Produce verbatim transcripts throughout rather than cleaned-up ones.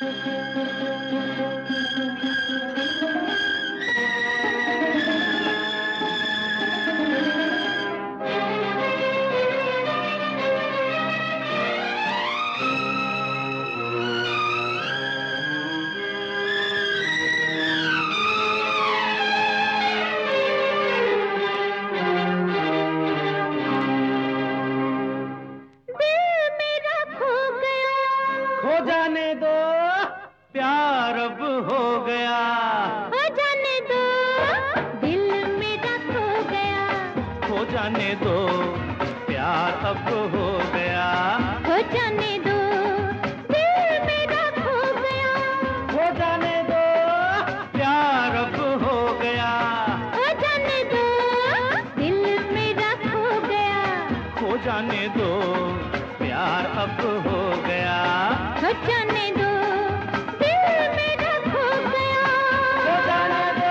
हो जाने दो प्यार अब हो गया, हो जाने दो दिल मेरा खो गया, हो जाने दो प्यार अब हो गया, हो जाने दो दिल मेरा खो गया, हो जाने दो प्यार अब हो गया, हो जाने दो दिल मेरा खो गया, हो जाने दो प्यार अब हो गया, हो जाने दो दिल मेरा खो गया, हो जाने दो।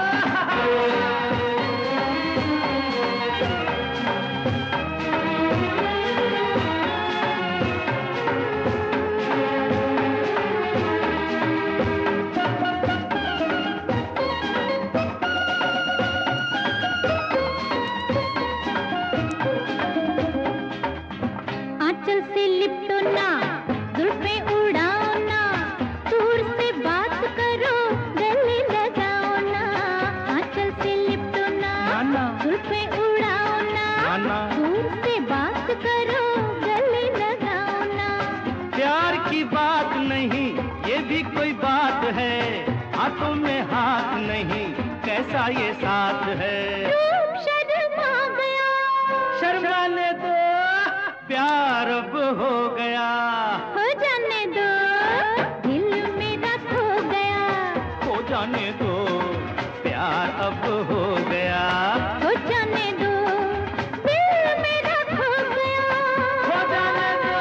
आंचल से लिपटो ना, जुल्फे उड़ाओ ना, दूर से बात करो गले लगाओ ना, आंचल से लिपटो ना, नाना। जुल्फे उड़ाओ ना, नाना। दूर से बात करो गले लगाओ ना, प्यार की बात नहीं ये भी कोई बात है, हाथों में हाथ नहीं कैसा ये साथ है, रूप शर्मा गया, शर्माने दो प्यार अब हो गया, हो जाने दो दिल मेरा खो गया, हो जाने दो प्यार अब हो गया, हो जाने दो दिल मेरा खो गया, हो जाने दो।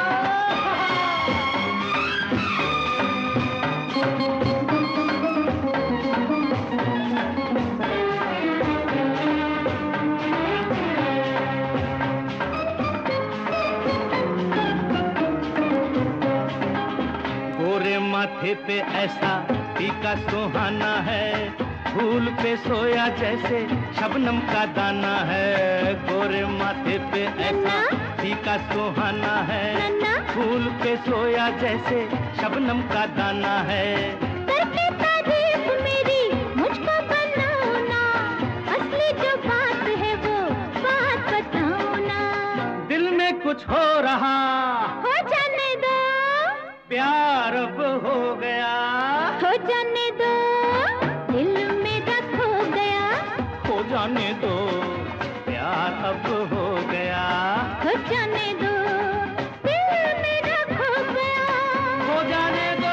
गोरे माथे पे ऐसा टीका सुहाना है, फूल पे सोया जैसे शबनम का दाना है, गोरे माथे पे ऐसा टीका सुहाना है, नन्ना। फूल पे सोया जैसे शबनम का दाना है, करके तारीफ मेरी मुझको बनाओ ना, असली जो बात है वो बात बताओ ना, दिल में कुछ हो रहा हो जाने दो प्यार अब हो गया, हो जाने दो दिल मेरा खो गया, हो जाने दो प्यार अब हो गया, हो जाने दो दिल मेरा खो गया, हो जाने दो।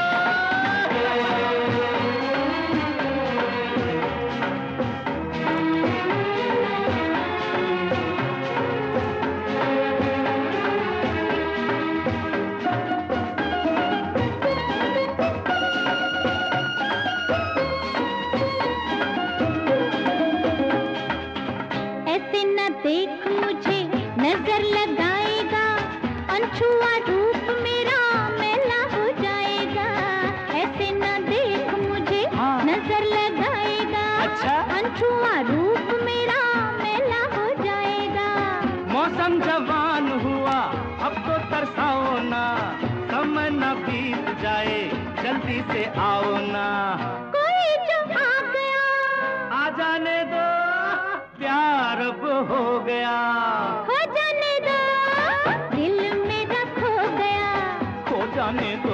ऐसे न देख मुझे नजर लगाएगा, अनछुआ रूप मेरा मैला हो जाएगा, ऐसे न देख मुझे हाँ। नजर लगाएगा, अच्छा। अनछुआ रूप मेरा मैला हो जाएगा, मौसम जवान हुआ अब तो तरसाओ ना, समय न बीत जाए जल्दी से आओ ना, कोई जो आ गया, आ जाने दो प्यार अब हो गया, हो जाने दो दिल मेरा खो गया, हो जाने दो